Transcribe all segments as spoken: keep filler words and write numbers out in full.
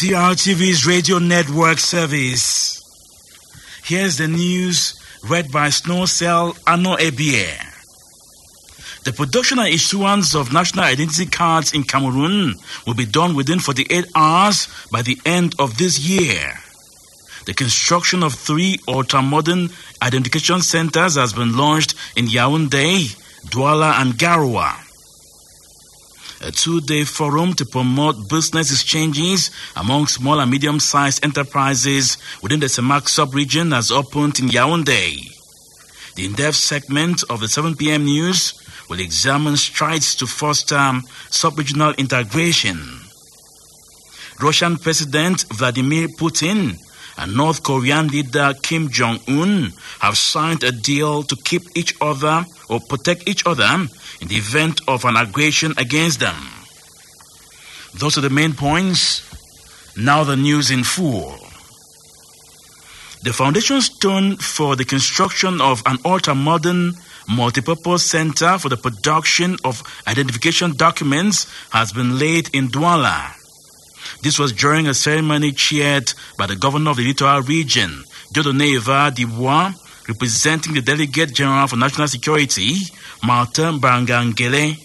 C R T V's radio network service. Here's the news read by Snowcell Ano Ebie. The production and issuance of national identity cards in Cameroon will be done within forty-eight hours by the end of this year. The construction of three ultra-modern identification centers has been launched in Yaoundé, Douala, and Garoua. A two-day forum to promote business exchanges among small and medium-sized enterprises within the Semak sub-region has opened in Yaoundé. The in-depth segment of the seven p.m. news will examine strides to foster sub-regional integration. Russian President Vladimir Putin and North Korean leader Kim Jong-un have signed a deal to keep each other or protect each other in the event of an aggression against them. Those are the main points. Now the news in full. The foundation stone for the construction of an ultra-modern multipurpose center for the production of identification documents has been laid in Douala. This was during a ceremony chaired by the governor of the Littoral region, Dieudonné Eva Dibois, representing the Delegate General for National Security, Martin Bangangele.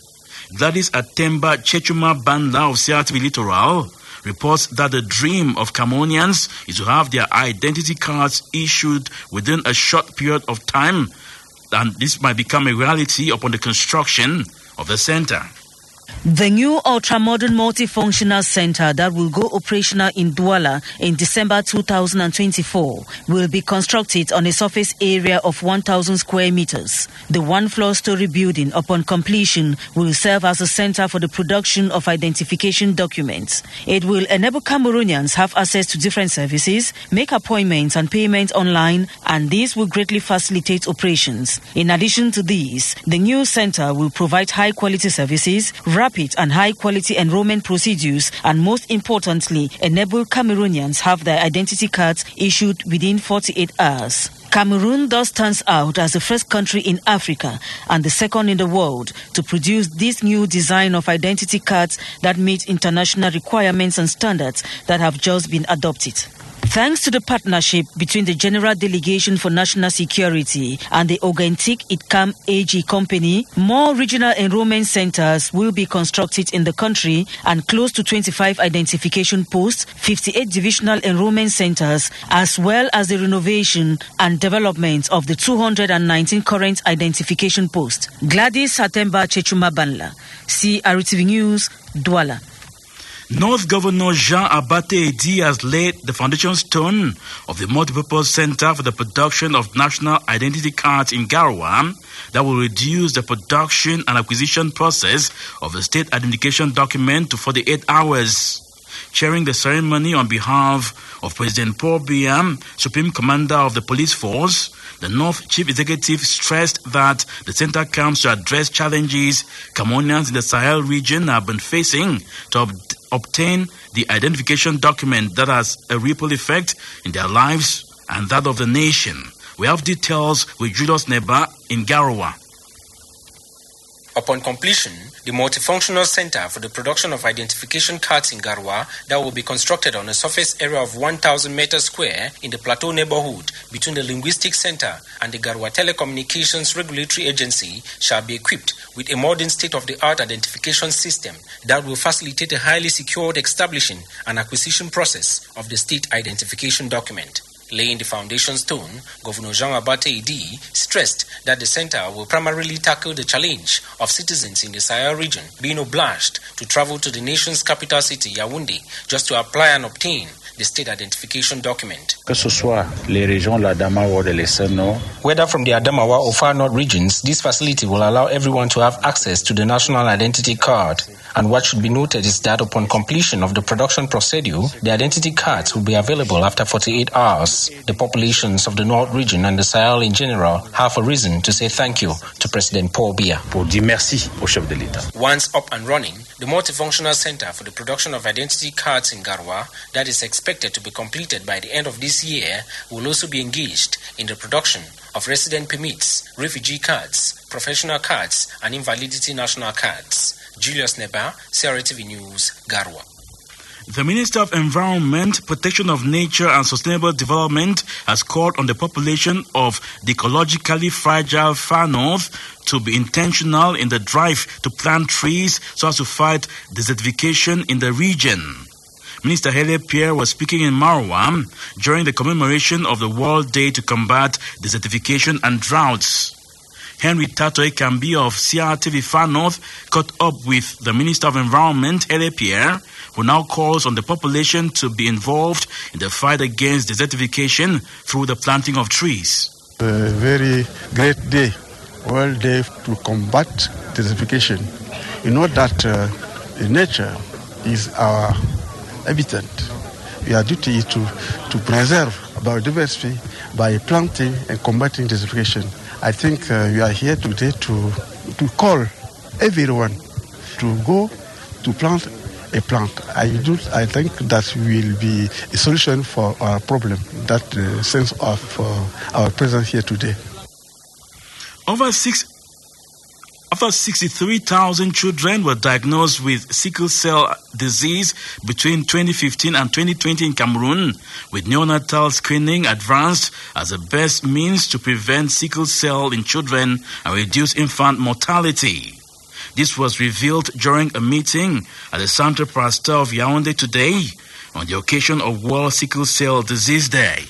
Gladys Atemba Chechuma Banla of C R T V Littoral reports that the dream of Cameroonians is to have their identity cards issued within a short period of time, and this might become a reality upon the construction of the center. The new ultra-modern multifunctional center that will go operational in Douala in December two thousand twenty-four will be constructed on a surface area of one thousand square meters. The one-floor story building, upon completion, will serve as a center for the production of identification documents. It will enable Cameroonians have access to different services, make appointments and payments online, and this will greatly facilitate operations. In addition to these, the new center will provide high-quality services, rapid and high-quality enrollment procedures, and most importantly, enable Cameroonians have their identity cards issued within forty-eight hours. Cameroon thus stands out as the first country in Africa and the second in the world to produce this new design of identity cards that meet international requirements and standards that have just been adopted. Thanks to the partnership between the General Delegation for National Security and the Ogentik Itkam A G Company, more regional enrollment centers will be constructed in the country, and close to twenty-five identification posts, fifty-eight divisional enrollment centers, as well as the renovation and development of the two hundred nineteen current identification posts. Gladys Atemba Chechuma Banla, C R T V News, Douala. North Governor Jean Abate Edi has laid the foundation stone of the multipurpose center for the production of national identity cards in Garoua that will reduce the production and acquisition process of the state identification document to forty-eight hours. Chairing the ceremony on behalf of President Paul Biya, Supreme Commander of the Police Force, the North Chief Executive stressed that the center comes to address challenges Cameroonians in the Sahel region have been facing to ob- obtain the identification document that has a ripple effect in their lives and that of the nation. We have details with Julius Neba in Garoua. Upon completion, the multifunctional center for the production of identification cards in Garoua that will be constructed on a surface area of one thousand meters square in the Plateau neighborhood between the Linguistic Center and the Garoua Telecommunications Regulatory Agency shall be equipped with a modern state-of-the-art identification system that will facilitate a highly secured establishing and acquisition process of the state identification document. Laying the foundation stone, Governor Jean Abate Edi stressed that the center will primarily tackle the challenge of citizens in the Sahel region being obliged to travel to the nation's capital city, Yaoundé, just to apply and obtain the state identification document. Que ce soit les régions l'Adamawa or the Lesser Nord. Whether from the Adamawa or Far North regions, this facility will allow everyone to have access to the national identity card. And what should be noted is that upon completion of the production procedure, the identity cards will be available after forty-eight hours. The populations of the North region and the Sahel in general have a reason to say thank you to President Paul Biya. Pour dire merci au chef de l'État. Once up and running, the multifunctional center for the production of identity cards in Garoua, that is expected to be completed by the end of this year, will also be engaged in the production of resident permits, refugee cards, professional cards, and invalidity national cards. Julius Neba, C R T V News, Garoua. The Minister of Environment, Protection of Nature and Sustainable Development has called on the population of the ecologically fragile Far North to be intentional in the drive to plant trees so as to fight desertification in the region. Minister Hele Pierre was speaking in Marwa during the commemoration of the World Day to combat desertification and droughts. Henry Tato Ekambi of C R T V Far North caught up with the Minister of Environment, Hele Pierre, who now calls on the population to be involved in the fight against desertification through the planting of trees. A very great day, World Day to combat desertification. You know that uh, nature is our habitat. Our duty is to, to preserve biodiversity by planting and combating desertification. I think uh, we are here today to, to call everyone to go to plant a plant. I do. I think that will be a solution for our problem. That uh, sense of uh, our presence here today. Over six, over sixty-three thousand children were diagnosed with sickle cell disease between twenty fifteen and twenty twenty in Cameroon, with neonatal screening advanced as the best means to prevent sickle cell in children and reduce infant mortality. This was revealed during a meeting at the Centre Pasteur of Yaoundé today on the occasion of World Sickle Cell Disease Day.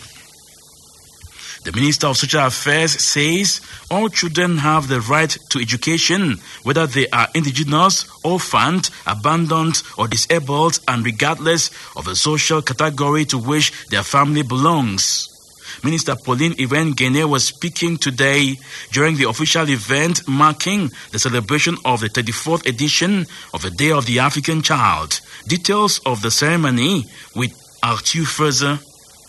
The Minister of Social Affairs says all children have the right to education, whether they are indigenous, orphaned, abandoned, or disabled, and regardless of the social category to which their family belongs. Minister Pauline Irene Guéné was speaking today during the official event marking the celebration of the thirty-fourth edition of the Day of the African Child. Details of the ceremony with Arthur Furzer.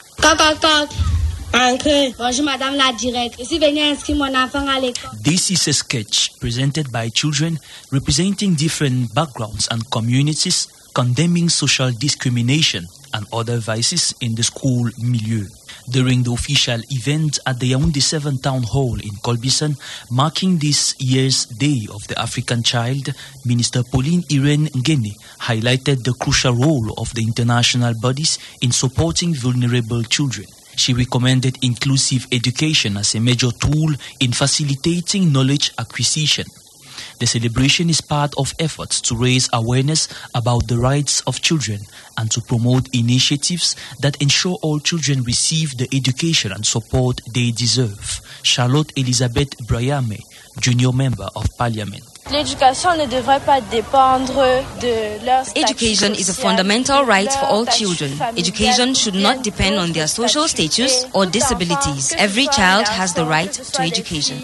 This is a sketch presented by children representing different backgrounds and communities condemning social discrimination and other vices in the school milieu. During the official event at the Yaoundé seven Town Hall in Colbison, marking this year's Day of the African Child, Minister Pauline Irene Guéné highlighted the crucial role of the international bodies in supporting vulnerable children. She recommended inclusive education as a major tool in facilitating knowledge acquisition. The celebration is part of efforts to raise awareness about the rights of children and to promote initiatives that ensure all children receive the education and support they deserve. Charlotte Elizabeth Brayame, Junior Member of Parliament. Education is a fundamental right for all children. Education should not depend on their social status or disabilities. Every child has the right to education.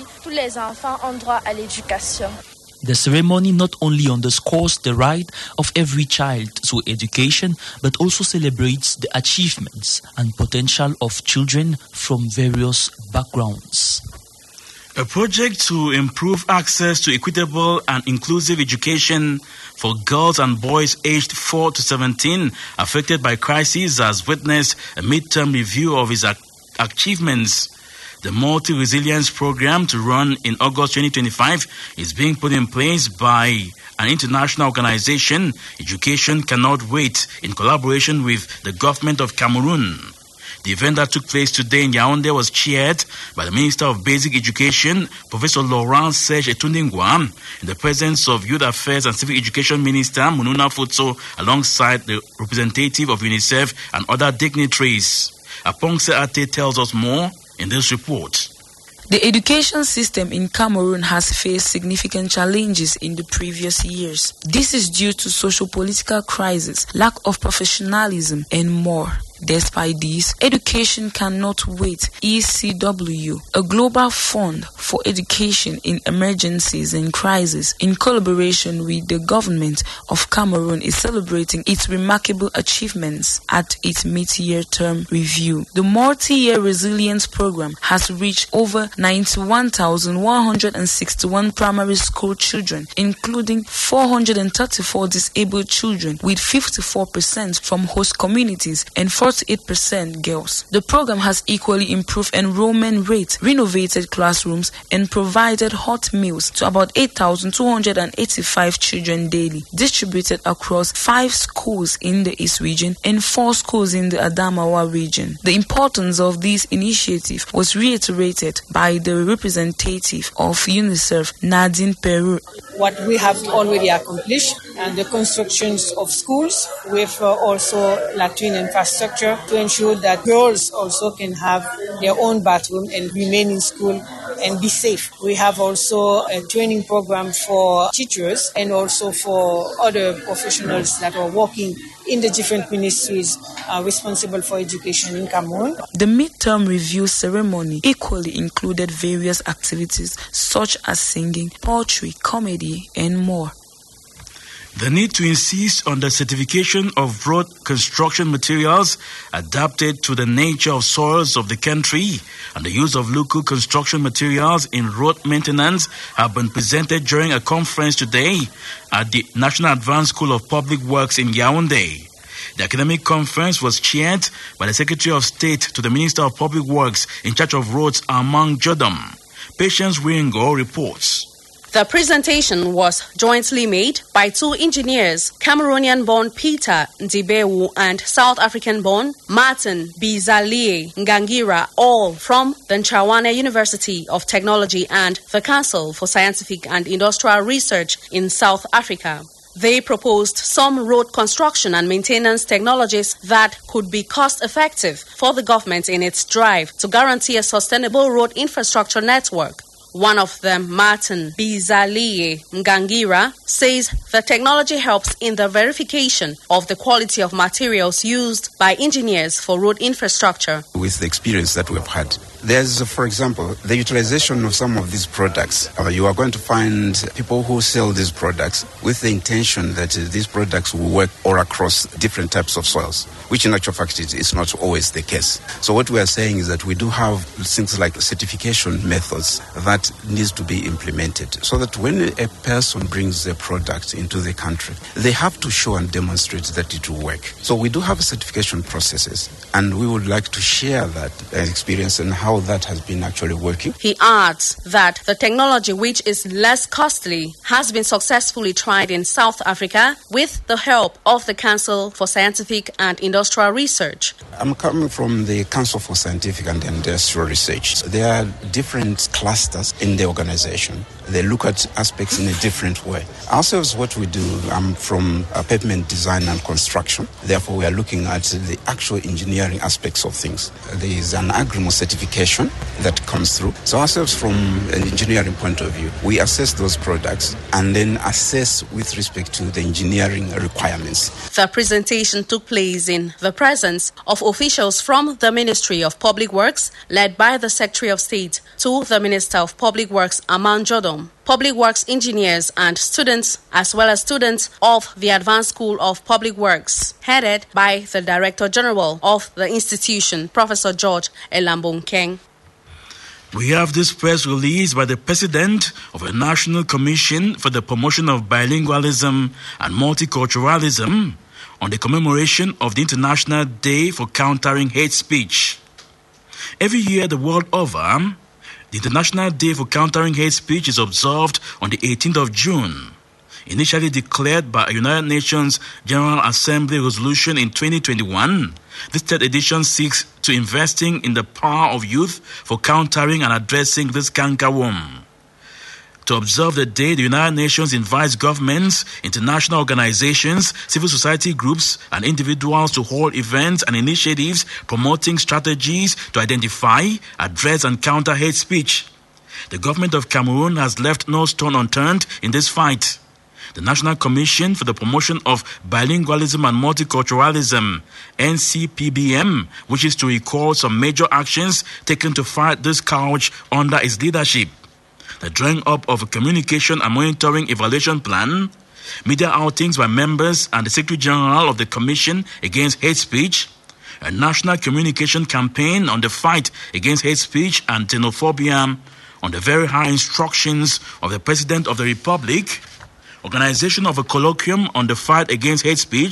The ceremony not only underscores the right of every child to education, but also celebrates the achievements and potential of children from various backgrounds. A project to improve access to equitable and inclusive education for girls and boys aged four to seventeen affected by crises has witnessed a midterm review of its achievements. The multi-resilience program to run in August twenty twenty-five is being put in place by an international organization, Education Cannot Wait, in collaboration with the government of Cameroon. The event that took place today in Yaoundé was chaired by the Minister of Basic Education, Professor Laurent Serge Etundingwa, in the presence of Youth Affairs and Civic Education Minister Mununa Futso, alongside the representative of UNICEF and other dignitaries. Apongse Ate tells us more in this report. The education system in Cameroon has faced significant challenges in the previous years. This is due to socio-political crisis, lack of professionalism, and more. Despite this, Education Cannot Wait, E C W, a global fund for education in emergencies and crises, in collaboration with the government of Cameroon, is celebrating its remarkable achievements at its mid-year term review. The multi-year resilience program has reached over ninety-one thousand one hundred sixty-one primary school children, including four hundred thirty-four disabled children, with fifty-four percent from host communities and four forty-eight percent girls. The program has equally improved enrollment rates, renovated classrooms, and provided hot meals to about eight thousand two hundred eighty-five children daily, distributed across five schools in the East region and four schools in the Adamawa region. The importance of this initiative was reiterated by the representative of UNICEF, Nadine Peru. What we have already accomplished and the constructions of schools with uh, also latrine infrastructure to ensure that girls also can have their own bathroom and remain in school and be safe. We have also a training program for teachers and also for other professionals that are working in the different ministries uh, responsible for education in Cameroon. The midterm review ceremony equally included various activities such as singing, poetry, comedy, and more. The need to insist on the certification of road construction materials adapted to the nature of soils of the country and the use of local construction materials in road maintenance have been presented during a conference today at the National Advanced School of Public Works in Yaoundé. The academic conference was chaired by the Secretary of State to the Minister of Public Works in charge of roads, Armand Jodom. Patience Wingo reports. The presentation was jointly made by two engineers, Cameroonian-born Peter Ndibewu and South African-born Martin Bizalie Ngangira, all from the Nchawana University of Technology and the Council for Scientific and Industrial Research in South Africa. They proposed some road construction and maintenance technologies that could be cost-effective for the government in its drive to guarantee a sustainable road infrastructure network. One of them, Martin Bizalie Ngangira, says the technology helps in the verification of the quality of materials used by engineers for road infrastructure. With the experience that we've had, there's, for example, the utilization of some of these products. Uh, you are going to find people who sell these products with the intention that uh, these products will work all across different types of soils, which in actual fact is, is not always the case. So what we are saying is that we do have things like certification methods that needs to be implemented so that when a person brings a product into the country, they have to show and demonstrate that it will work. So we do have certification processes, and we would like to share that experience and how that has been actually working. He adds that the technology, which is less costly, has been successfully tried in South Africa with the help of the Council for Scientific and Industrial Research. I'm coming from the Council for Scientific and Industrial Research. So there are different clusters in the organization. They look at aspects in a different way. Ourselves, what we do, I'm from uh, pavement design and construction. Therefore, we are looking at the actual engineering aspects of things. There is an AGRIMO certification that comes through. So ourselves, from an engineering point of view, we assess those products and then assess with respect to the engineering requirements. The presentation took place in the presence of officials from the Ministry of Public Works, led by the Secretary of State to the Minister of Public Works, Armand Jodom, Public Works engineers and students, as well as students of the Advanced School of Public Works, headed by the Director General of the institution, Professor George Elambong Keng. We have this press release by the President of the National Commission for the Promotion of Bilingualism and Multiculturalism on the commemoration of the International Day for Countering Hate Speech. Every year the world over, the International Day for Countering Hate Speech is observed on the eighteenth of June. Initially declared by a United Nations General Assembly resolution in twenty twenty-one, this third edition seeks to investing in the power of youth for countering and addressing this cankerworm. To observe the day, the United Nations invites governments, international organizations, civil society groups, and individuals to hold events and initiatives promoting strategies to identify, address, and counter hate speech. The government of Cameroon has left no stone unturned in this fight. The National Commission for the Promotion of Bilingualism and Multiculturalism, N C P B M, wishes to recall some major actions taken to fight this scourge under its leadership. The drawing up of a communication and monitoring evaluation plan, media outings by members and the Secretary General of the Commission Against Hate Speech, a national communication campaign on the fight against hate speech and xenophobia, on the very high instructions of the President of the Republic, organization of a colloquium on the fight against hate speech,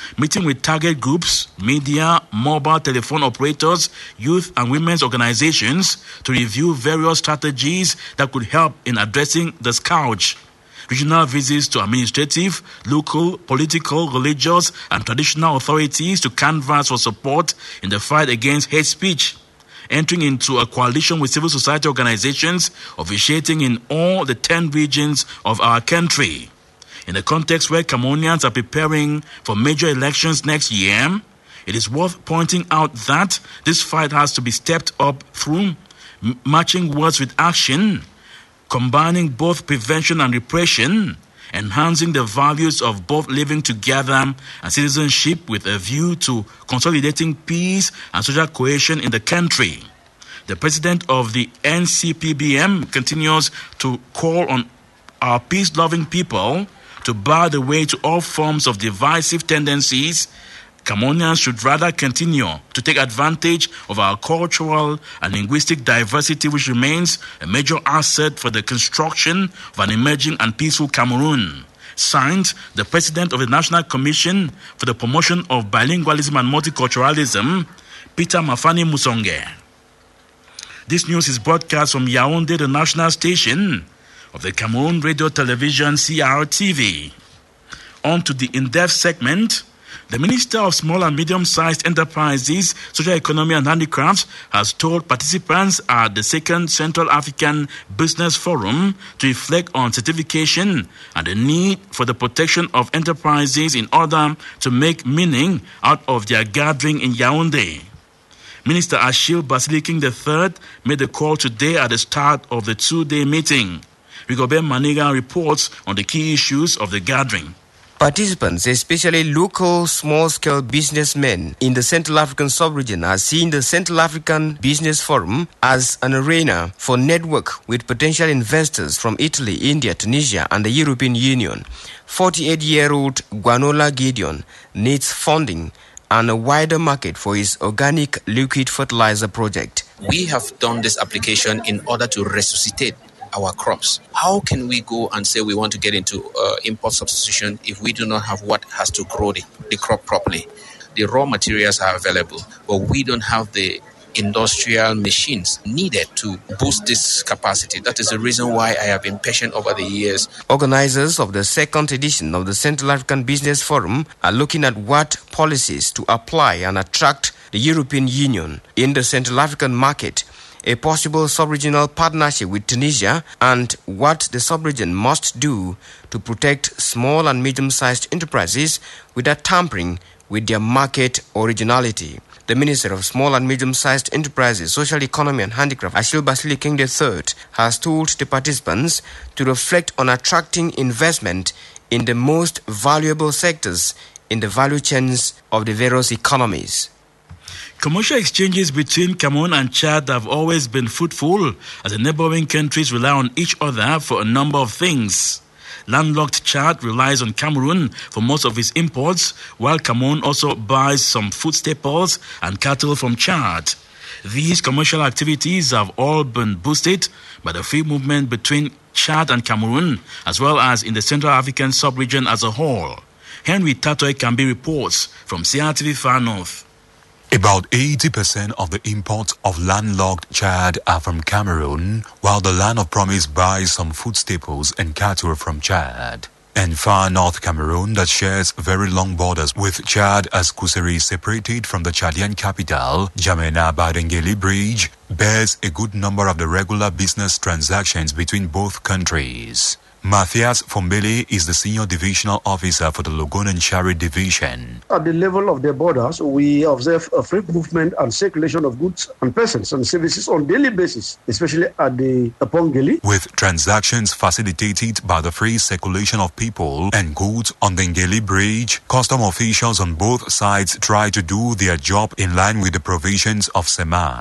meeting with target groups, media, mobile telephone operators, youth and women's organizations to review various strategies that could help in addressing the scourge. Regional visits to administrative, local, political, religious and traditional authorities to canvass for support in the fight against hate speech. Entering into a coalition with civil society organizations officiating in all the ten regions of our country. In the context where Cameroonians are preparing for major elections next year, it is worth pointing out that this fight has to be stepped up through m- matching words with action, combining both prevention and repression, enhancing the values of both living together and citizenship with a view to consolidating peace and social cohesion in the country. The president of the N C P B M continues to call on our peace-loving people to bar the way to all forms of divisive tendencies. Cameroonians should rather continue to take advantage of our cultural and linguistic diversity, which remains a major asset for the construction of an emerging and peaceful Cameroon. Signed, the President of the National Commission for the Promotion of Bilingualism and Multiculturalism, Peter Mafani Musonge. This news is broadcast from Yaoundé, the national station of the Cameroon Radio Television C R T V. On to the in-depth segment. The Minister of Small and Medium-Sized Enterprises, Social Economy and Handicrafts has told participants at the second Central African Business Forum to reflect on certification and the need for the protection of enterprises in order to make meaning out of their gathering in Yaoundé. Minister Achille Basiliking the third made the call today at the start of the two-day meeting. Rigobert Maniga reports on the key issues of the gathering. Participants, especially local small-scale businessmen in the Central African sub-region, are seeing the Central African Business Forum as an arena for network with potential investors from Italy, India, Tunisia, and the European Union. forty-eight-year-old Guanola Gideon needs funding and a wider market for his organic liquid fertilizer project. We have done this application in order to resuscitate our crops. How can we go and say we want to get into uh, import substitution if we do not have what has to grow the, the crop properly? The raw materials are available, but we don't have the industrial machines needed to boost this capacity. That is the reason why I have been patient over the years. Organizers of the second edition of the Central African Business Forum are looking at what policies to apply and attract the European Union in the Central African market, a possible sub-regional partnership with Tunisia, and what the sub-region must do to protect small and medium-sized enterprises without tampering with their market originality. The Minister of Small and Medium-Sized Enterprises, Social Economy and Handicraft, Achille Basiliking the third, has told the participants to reflect on attracting investment in the most valuable sectors in the value chains of the various economies. Commercial exchanges between Cameroon and Chad have always been fruitful as the neighboring countries rely on each other for a number of things. Landlocked Chad relies on Cameroon for most of its imports, while Cameroon also buys some food staples and cattle from Chad. These commercial activities have all been boosted by the free movement between Chad and Cameroon, as well as in the Central African sub-region as a whole. Henry Tatoy Kambi reports from C R T V Far North. About eighty percent of the imports of landlocked Chad are from Cameroon, while the Land of Promise buys some food staples and cattle from Chad. And Far North Cameroon, that shares very long borders with Chad as Kuseri is separated from the Chadian capital, Jamena by the Ngeli Bridge, bears a good number of the regular business transactions between both countries. Matthias Fombele is the Senior Divisional Officer for the Logon and Shari Division. At the level of the borders, we observe a free movement and circulation of goods and persons and services on a daily basis, especially at the Pongeli. With transactions facilitated by the free circulation of people and goods on the Ngeli Bridge, custom officials on both sides try to do their job in line with the provisions of C E M A C.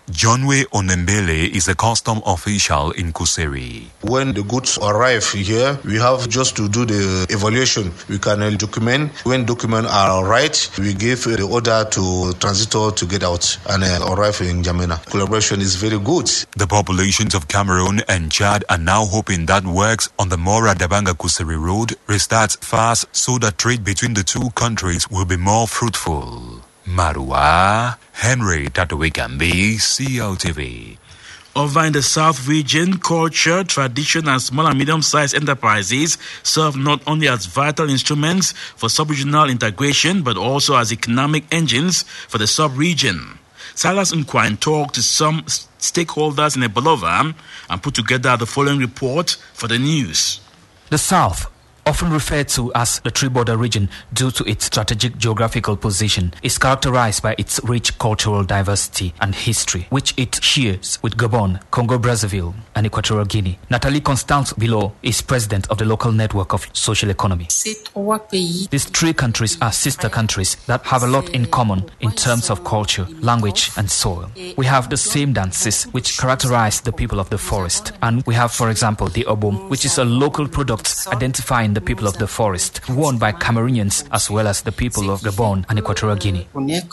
Johnwe Onembele is a custom official in Kuseri. When the goods arrive here, we have just to do the evaluation. We can document. When documents are right, we give the order to transitor to get out and uh, arrive in N'Djamena. Collaboration is very good. The populations of Cameroon and Chad are now hoping that works on the Mora Dabanga Kuseri road restarts fast so that trade between the two countries will be more fruitful. Marwa, Henry Tatowikambi, C L T V. Over in the South region, culture, tradition, and small and medium-sized enterprises serve not only as vital instruments for sub-regional integration, but also as economic engines for the sub-region. Silas Nkwine talked to some stakeholders in Ebolova and put together the following report for the news. The South, often referred to as the three-border region due to its strategic geographical position, is characterized by its rich cultural diversity and history, which it shares with Gabon, Congo-Brazzaville, and Equatorial Guinea. Nathalie Constance Bilo is president of the local network of social economy. These three countries are sister countries that have a lot in common in terms of culture, language, and soil. We have the same dances which characterize the people of the forest, and we have, for example, the Obom, which is a local product identifying the people of the forest, worn by Cameroonians as well as the people of Gabon and Equatorial Guinea.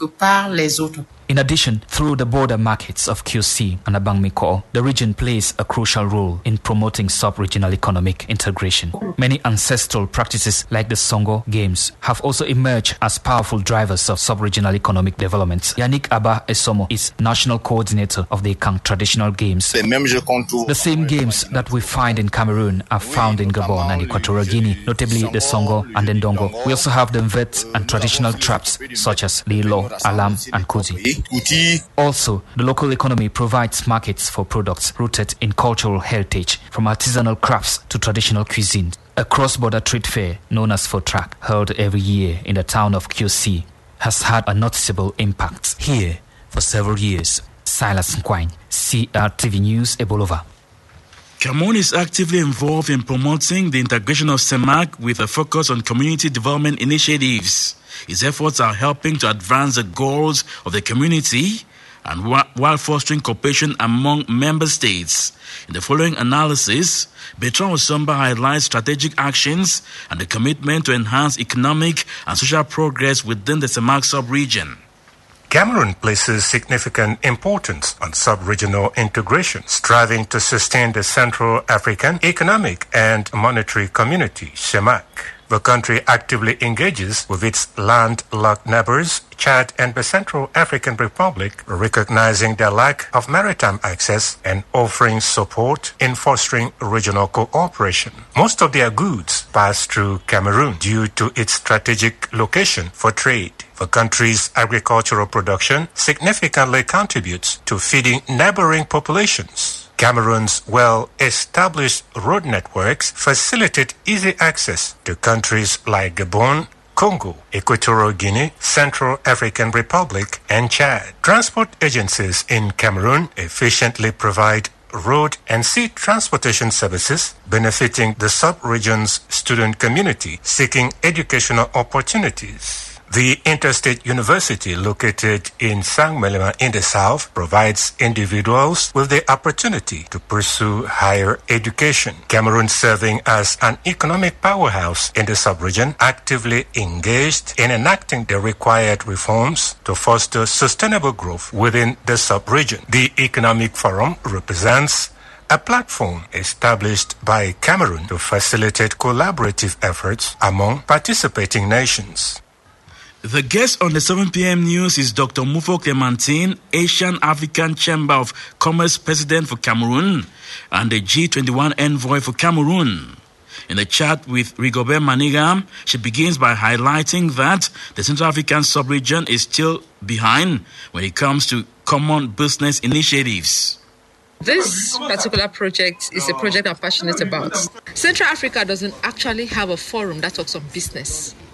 In addition, through the border markets of Q C and Abangmiko, the region plays a crucial role in promoting sub-regional economic integration. Many ancestral practices like the Songo Games have also emerged as powerful drivers of sub-regional economic development. Yannick Abba Esomo is national coordinator of the Ekang traditional games. The same games that we find in Cameroon are found in Gabon and Equatorial Guinea, notably the Songo and the Ndongo. We also have the Mvet and traditional traps such as Lilo, Alam, and Kuzi. Also, the local economy provides markets for products rooted in cultural heritage, from artisanal crafts to traditional cuisine. A cross-border trade fair known as FOTRAC, held every year in the town of Q C, has had a noticeable impact here for several years. Silas Nkwine, C R T V News, Ebolova. Cameroon is actively involved in promoting the integration of CEMAC with a focus on community development initiatives. His efforts are helping to advance the goals of the community and while fostering cooperation among member states. In the following analysis, Bertrand Osomba highlights strategic actions and the commitment to enhance economic and social progress within the CEMAC sub-region. Cameroon places significant importance on sub-regional integration, striving to sustain the Central African Economic and Monetary Community, CEMAC. The country actively engages with its landlocked neighbors, Chad and the Central African Republic, recognizing their lack of maritime access and offering support in fostering regional cooperation. Most of their goods pass through Cameroon due to its strategic location for trade. The country's agricultural production significantly contributes to feeding neighboring populations. Cameroon's well-established road networks facilitate easy access to countries like Gabon, Congo, Equatorial Guinea, Central African Republic, and Chad. Transport agencies in Cameroon efficiently provide road and sea transportation services, benefiting the sub-region's student community seeking educational opportunities. The Interstate University, located in Saint-Melema in the south, provides individuals with the opportunity to pursue higher education. Cameroon, serving as an economic powerhouse in the sub-region, actively engaged in enacting the required reforms to foster sustainable growth within the sub-region. The Economic Forum represents a platform established by Cameroon to facilitate collaborative efforts among participating nations. The guest on the seven p.m. news is Doctor Mufo Clementine, Asian African Chamber of Commerce President for Cameroon and the G twenty-one envoy for Cameroon. In the chat with Rigobert Maniga, she begins by highlighting that the Central African sub-region is still behind when it comes to common business initiatives. This particular project is a project I'm passionate about. Central Africa doesn't actually have a forum that talks on business.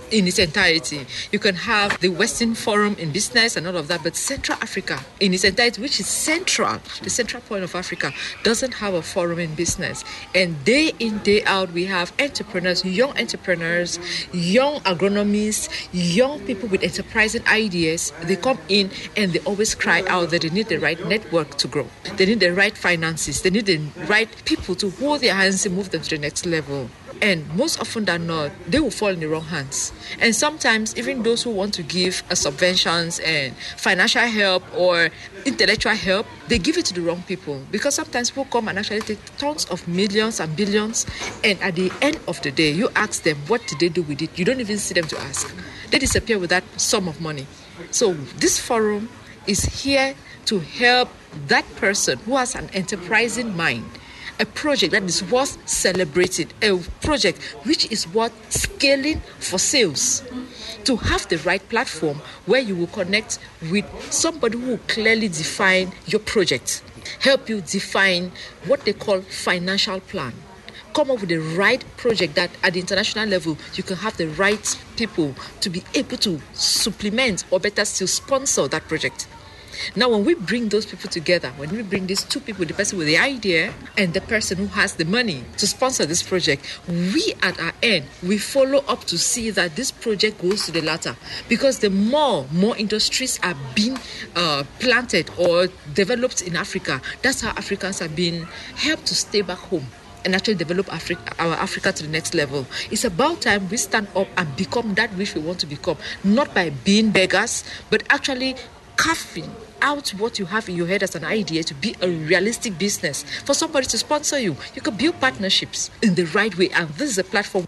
in its entirety. You can have the Western Forum in business and all of that, but Central Africa in its entirety, which is central, the central point of Africa, doesn't have a forum in business. And day in, day out, we have entrepreneurs, young entrepreneurs, young agronomists, young people with enterprising ideas. They come in and they always cry out that they need the right network to grow. They need the right finances. They need the right people to hold their hands and move them to the next level. And most often than not, they will fall in the wrong hands. And sometimes even those who want to give uh, subventions and financial help or intellectual help, they give it to the wrong people. Because sometimes people come and actually take tons of millions and billions, and at the end of the day, you ask them, what did they do with it? You don't even see them to ask. They disappear with that sum of money. So this forum is here to help that person who has an enterprising mind, a project that is worth celebrating, a project which is worth scaling for sales, to have the right platform where you will connect with somebody who will clearly define your project, help you define what they call financial plan, come up with the right project that at the international level you can have the right people to be able to supplement or better still sponsor that project. Now, when we bring those people together, when we bring these two people, the person with the idea and the person who has the money to sponsor this project, we at our end, we follow up to see that this project goes to the latter. Because the more, more industries are being uh, planted or developed in Africa, that's how Africans are being helped to stay back home and actually develop Africa, our Africa to the next level. It's about time we stand up and become that which we want to become, not by being beggars, but actually carving out what you have in your head as an idea to be a realistic business for somebody to sponsor you. You can build partnerships in the right way, and this is a platform.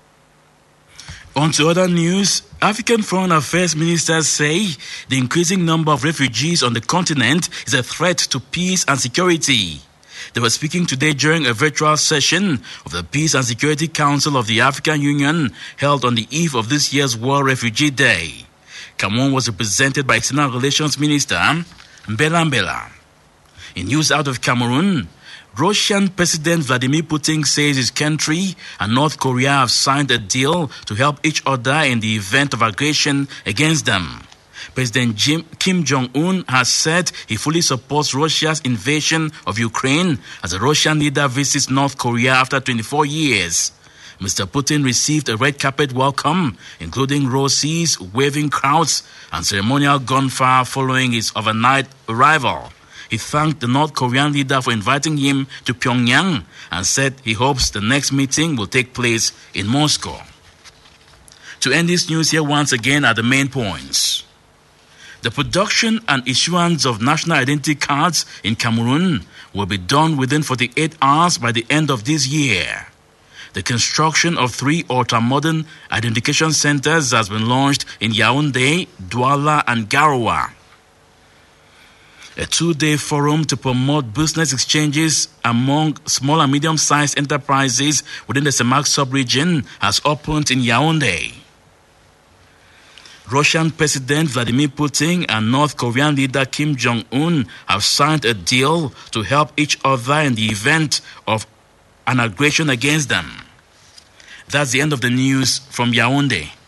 On to other news, African foreign affairs ministers say the increasing number of refugees on the continent is a threat to peace and security. They were speaking today during a virtual session of the Peace and Security Council of the African Union held on the eve of this year's World Refugee Day. Cameroon was represented by External Relations Minister Mbela Mbela. In news out of Cameroon, Russian President Vladimir Putin says his country and North Korea have signed a deal to help each other in the event of aggression against them. President Jim, Kim Jong-un has said he fully supports Russia's invasion of Ukraine as the Russian leader visits North Korea after twenty-four years. Mister Putin received a red carpet welcome, including roses, waving crowds, and ceremonial gunfire following his overnight arrival. He thanked the North Korean leader for inviting him to Pyongyang and said he hopes the next meeting will take place in Moscow. To end this news, here once again are the main points. The production and issuance of national identity cards in Cameroon will be done within forty-eight hours by the end of this year. The construction of three ultra-modern identification centers has been launched in Yaoundé, Douala, and Garoua. A two-day forum to promote business exchanges among small and medium-sized enterprises within the Semak sub-region has opened in Yaoundé. Russian President Vladimir Putin and North Korean leader Kim Jong-un have signed a deal to help each other in the event of an aggression against them. That's the end of the news from Yaoundé.